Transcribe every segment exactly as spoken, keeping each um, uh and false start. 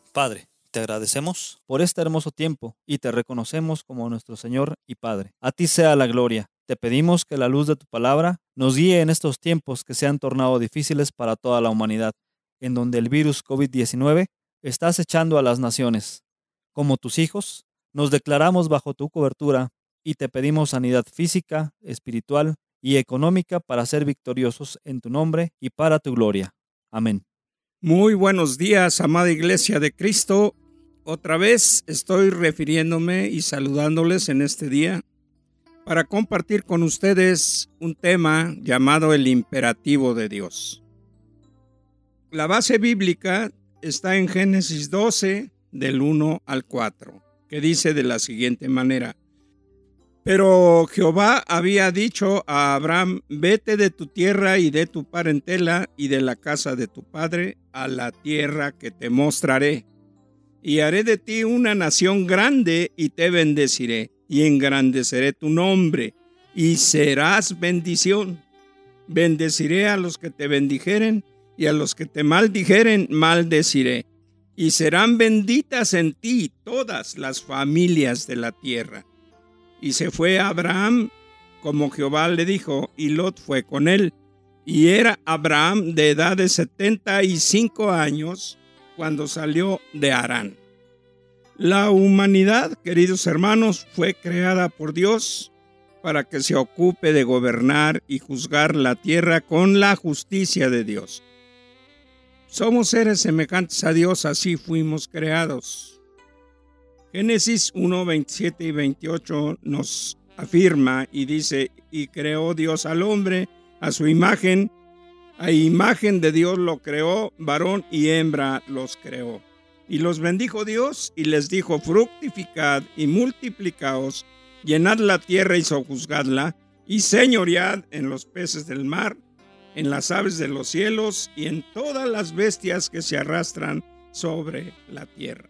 Padre, te agradecemos por este hermoso tiempo y te reconocemos como nuestro Señor y Padre. A ti sea la gloria. Te pedimos que la luz de tu palabra nos guíe en estos tiempos que se han tornado difíciles para toda la humanidad, en donde el virus covid diecinueve está acechando a las naciones. Como tus hijos, nos declaramos bajo tu cobertura y te pedimos sanidad física, espiritual y económica para ser victoriosos en tu nombre y para tu gloria. Amén. Muy buenos días, amada Iglesia de Cristo. Otra vez estoy refiriéndome y saludándoles en este día para compartir con ustedes un tema llamado el imperativo de Dios. La base bíblica está en Génesis doce, del uno al cuatro, que dice de la siguiente manera: Pero Jehová había dicho a Abraham: vete de tu tierra y de tu parentela y de la casa de tu padre a la tierra que te mostraré. Y haré de ti una nación grande y te bendeciré y engrandeceré tu nombre y serás bendición. Bendeciré a los que te bendijeren y a los que te maldijeren maldeciré. Y serán benditas en ti todas las familias de la tierra. Y se fue Abraham como Jehová le dijo, y Lot fue con él. Y era Abraham de edad de setenta y cinco años cuando salió de Harán. La humanidad, queridos hermanos, fue creada por Dios para que se ocupe de gobernar y juzgar la tierra con la justicia de Dios. Somos seres semejantes a Dios, así fuimos creados. Génesis uno, veintisiete y veintiocho nos afirma y dice: y creó Dios al hombre a su imagen, a imagen de Dios lo creó, varón y hembra los creó. Y los bendijo Dios y les dijo: fructificad y multiplicaos, llenad la tierra y sojuzgadla, y señoread en los peces del mar, en las aves de los cielos y en todas las bestias que se arrastran sobre la tierra.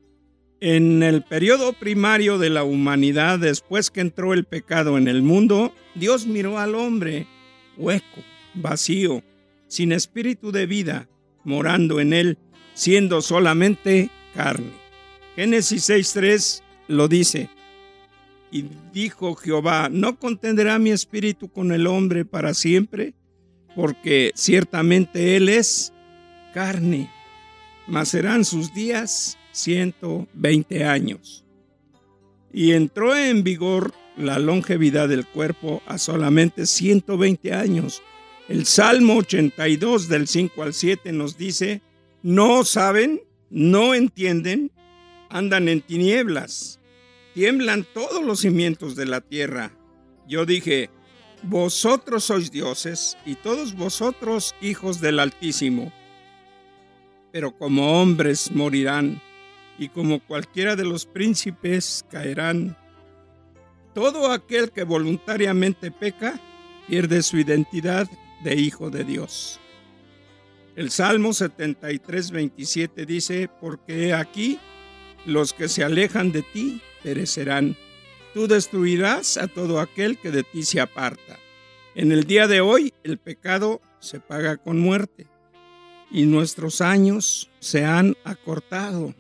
En el periodo primario de la humanidad, después que entró el pecado en el mundo, Dios miró al hombre hueco, vacío, sin espíritu de vida, morando en él, siendo solamente carne. Génesis seis tres lo dice: y dijo Jehová: no contendrá mi espíritu con el hombre para siempre, porque ciertamente él es carne, mas serán sus días ciento veinte años. Y entró en vigor la longevidad del cuerpo a solamente ciento veinte años. El Salmo ochenta y dos del cinco al siete nos dice: no saben, no entienden, andan en tinieblas, tiemblan todos los cimientos de la tierra. Yo dije: vosotros sois dioses y todos vosotros hijos del Altísimo. Pero como hombres morirán, y como cualquiera de los príncipes caerán. Todo aquel que voluntariamente peca pierde su identidad de hijo de Dios. El Salmo setenta y tres veintisiete dice: porque he aquí los que se alejan de ti perecerán. Tú destruirás a todo aquel que de ti se aparta. En el día de hoy el pecado se paga con muerte y nuestros años se han acortado.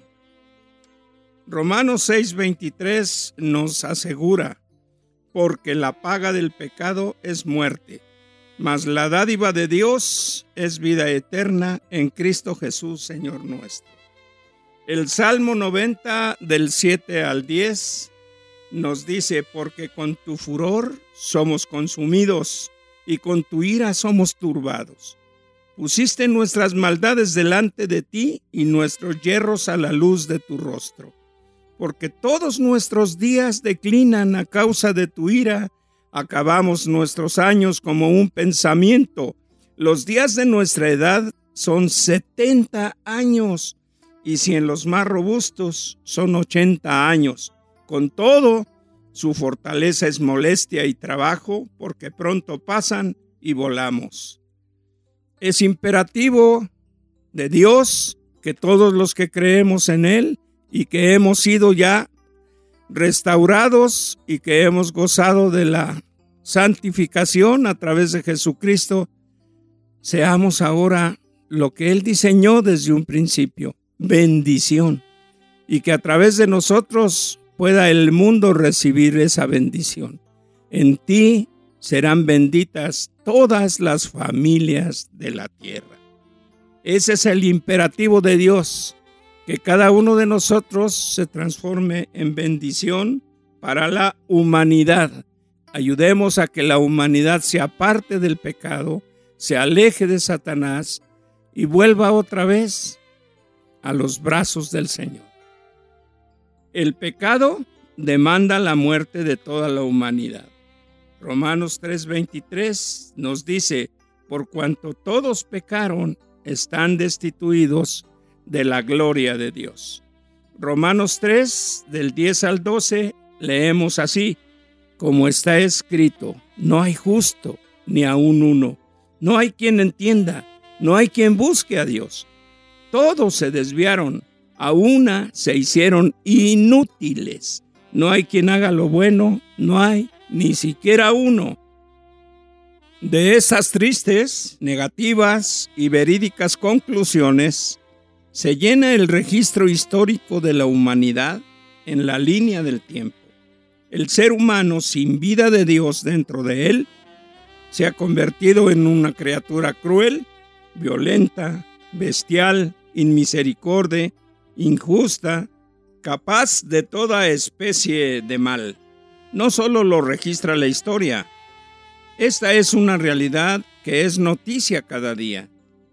Romanos seis veintitrés nos asegura: porque la paga del pecado es muerte, mas la dádiva de Dios es vida eterna en Cristo Jesús, Señor nuestro. El Salmo noventa del siete al diez nos dice: porque con tu furor somos consumidos y con tu ira somos turbados. Pusiste nuestras maldades delante de ti y nuestros yerros a la luz de tu rostro. Porque todos nuestros días declinan a causa de tu ira, acabamos nuestros años como un pensamiento. Los días de nuestra edad son setenta años, y si en los más robustos son ochenta años. Con todo, su fortaleza es molestia y trabajo, porque pronto pasan y volamos. Es imperativo de Dios que todos los que creemos en Él y que hemos sido ya restaurados y que hemos gozado de la santificación a través de Jesucristo, seamos ahora lo que Él diseñó desde un principio, bendición, y que a través de nosotros pueda el mundo recibir esa bendición. En ti serán benditas todas las familias de la tierra. Ese es el imperativo de Dios, que cada uno de nosotros se transforme en bendición para la humanidad. Ayudemos a que la humanidad se aparte del pecado, se aleje de Satanás y vuelva otra vez a los brazos del Señor. El pecado demanda la muerte de toda la humanidad. Romanos tres veintitrés nos dice: por cuanto todos pecaron, están destituidos de la gloria de Dios. Romanos tres, del diez al doce, leemos así: como está escrito, no hay justo, ni aun uno. No hay quien entienda, no hay quien busque a Dios. Todos se desviaron, a una se hicieron inútiles. No hay quien haga lo bueno, no hay ni siquiera uno. De esas tristes, negativas y verídicas conclusiones, se llena el registro histórico de la humanidad en la línea del tiempo. El ser humano sin vida de Dios dentro de él se ha convertido en una criatura cruel, violenta, bestial, inmisericordia, injusta, capaz de toda especie de mal. No solo lo registra la historia, esta es una realidad que es noticia cada día.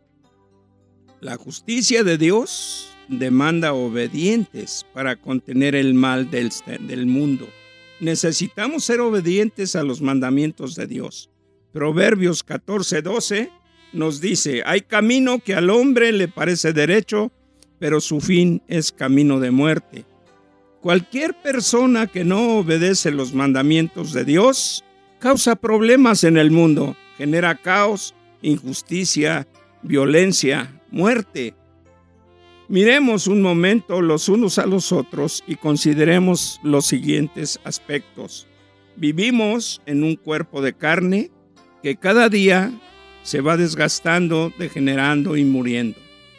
La justicia de Dios demanda obedientes para contener el mal del, del mundo. Necesitamos ser obedientes a los mandamientos de Dios. Proverbios catorce doce nos dice: hay camino que al hombre le parece derecho, pero su fin es camino de muerte. Cualquier persona que no obedece los mandamientos de Dios causa problemas en el mundo, genera caos, injusticia, violencia, muerte. Miremos un momento los unos a los otros y consideremos los siguientes aspectos. Vivimos en un cuerpo de carne que cada día se va desgastando, degenerando y muriendo.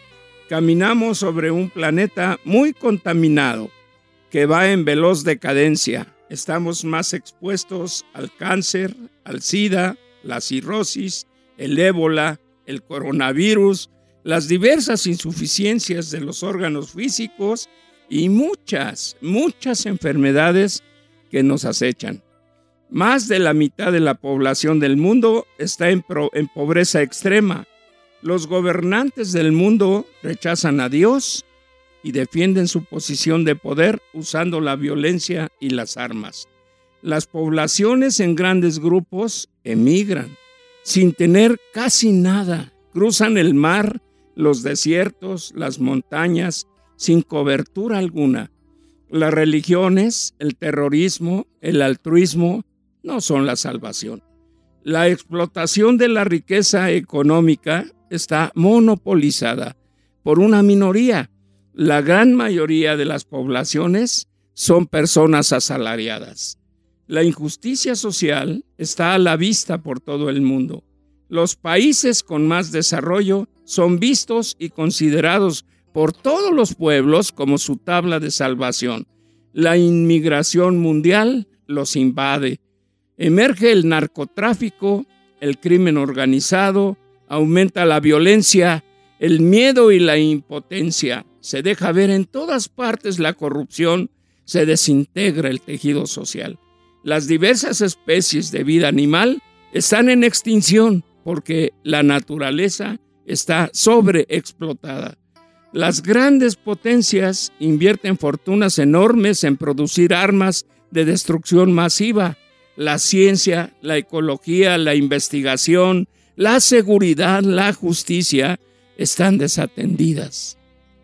Caminamos sobre un planeta muy contaminado que va en veloz decadencia. Estamos más expuestos al cáncer, al SIDA, la cirrosis, el ébola, el coronavirus, las diversas insuficiencias de los órganos físicos y muchas, muchas enfermedades que nos acechan. Más de la mitad de la población del mundo está en, pro, en pobreza extrema. Los gobernantes del mundo rechazan a Dios y defienden su posición de poder usando la violencia y las armas. Las poblaciones en grandes grupos emigran sin tener casi nada. Cruzan el mar, los desiertos, las montañas, sin cobertura alguna. Las religiones, el terrorismo, el altruismo no son la salvación. La explotación de la riqueza económica está monopolizada por una minoría. La gran mayoría de las poblaciones son personas asalariadas. La injusticia social está a la vista por todo el mundo. Los países con más desarrollo son vistos y considerados por todos los pueblos como su tabla de salvación. La inmigración mundial los invade. Emerge el narcotráfico, el crimen organizado, aumenta la violencia, el miedo y la impotencia. Se deja ver en todas partes la corrupción, se desintegra el tejido social. Las diversas especies de vida animal están en extinción porque la naturaleza está sobreexplotada. Las grandes potencias invierten fortunas enormes en producir armas de destrucción masiva. La ciencia, la ecología, la investigación, la seguridad, la justicia están desatendidas.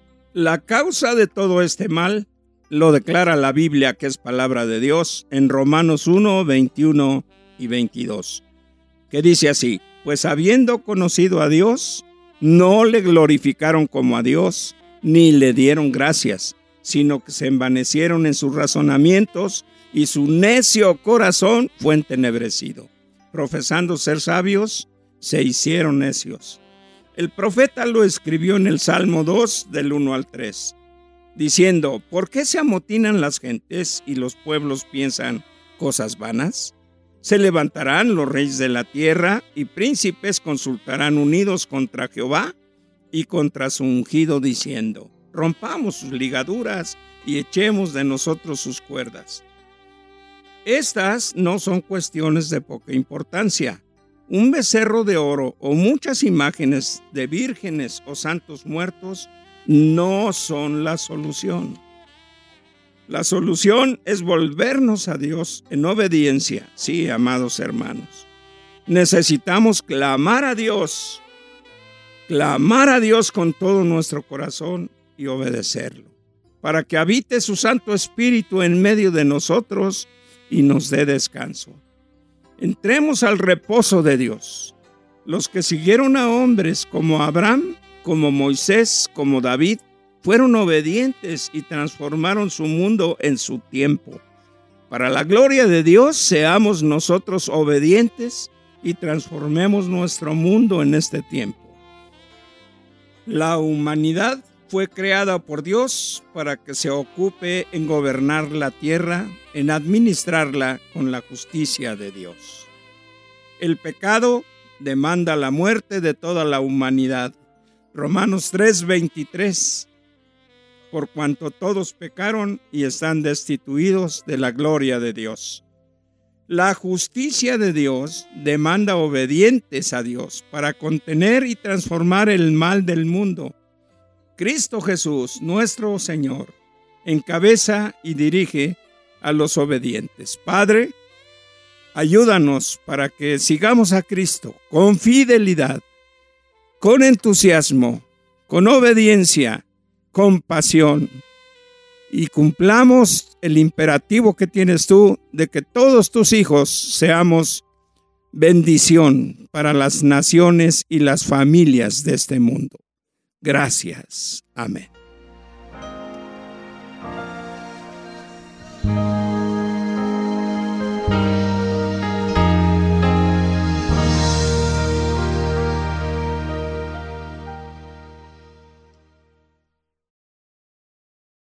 La causa de todo este mal lo declara la Biblia, que es palabra de Dios, en Romanos uno, veintiuno y veintidós, que dice así: pues habiendo conocido a Dios, no le glorificaron como a Dios, ni le dieron gracias, sino que se envanecieron en sus razonamientos, y su necio corazón fue entenebrecido. Profesando ser sabios, se hicieron necios. El profeta lo escribió en el Salmo dos, del uno al tres, diciendo: ¿por qué se amotinan las gentes y los pueblos piensan cosas vanas? Se levantarán los reyes de la tierra y príncipes consultarán unidos contra Jehová y contra su ungido, diciendo: rompamos sus ligaduras y echemos de nosotros sus cuerdas. Estas no son cuestiones de poca importancia. Un becerro de oro o muchas imágenes de vírgenes o santos muertos no son la solución. La solución es volvernos a Dios en obediencia. Sí, amados hermanos, necesitamos clamar a Dios, clamar a Dios con todo nuestro corazón y obedecerlo, para que habite su Santo Espíritu en medio de nosotros y nos dé descanso. Entremos al reposo de Dios. Los que siguieron a hombres como Abraham, como Moisés, como David, fueron obedientes y transformaron su mundo en su tiempo. Para la gloria de Dios, seamos nosotros obedientes y transformemos nuestro mundo en este tiempo. La humanidad fue creada por Dios para que se ocupe en gobernar la tierra, en administrarla con la justicia de Dios. El pecado demanda la muerte de toda la humanidad. Romanos tres, veintitrés. Por cuanto todos pecaron y están destituidos de la gloria de Dios. La justicia de Dios demanda obedientes a Dios para contener y transformar el mal del mundo. Cristo Jesús, nuestro Señor, encabeza y dirige a los obedientes. Padre, ayúdanos para que sigamos a Cristo con fidelidad, con entusiasmo, con obediencia, con pasión, y cumplamos el imperativo que tienes tú de que todos tus hijos seamos bendición para las naciones y las familias de este mundo. Gracias. Amén.